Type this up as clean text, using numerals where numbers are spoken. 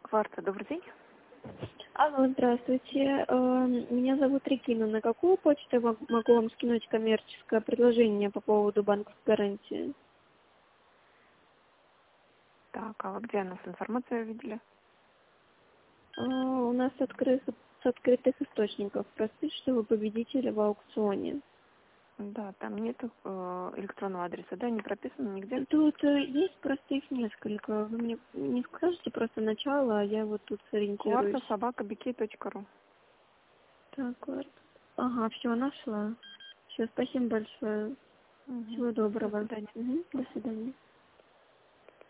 Кварта, добрый день. Алло, здравствуйте. Меня зовут Регина. На какую почту я могу вам скинуть коммерческое предложение по поводу банковской гарантии? Так, а вы где у нас информацию видели? У нас с открытых источников. Простые, что вы победители в аукционе. Да, там нет электронного адреса, да, не прописано нигде? Тут есть просто их несколько. Вы мне не скажете просто начало, а я вот тут сориентируюсь. Кварта@bk.ru. Так вот. Ага, все, нашла. Все, спасибо большое. Угу. Всего До доброго. свидания. До свидания.